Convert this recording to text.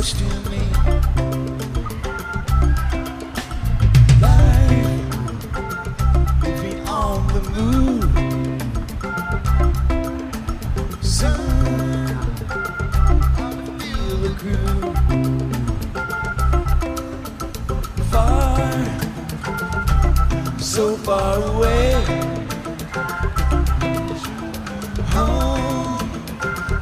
close to me. Life, living on the move. Sun, I feel the groove. Far, so far away.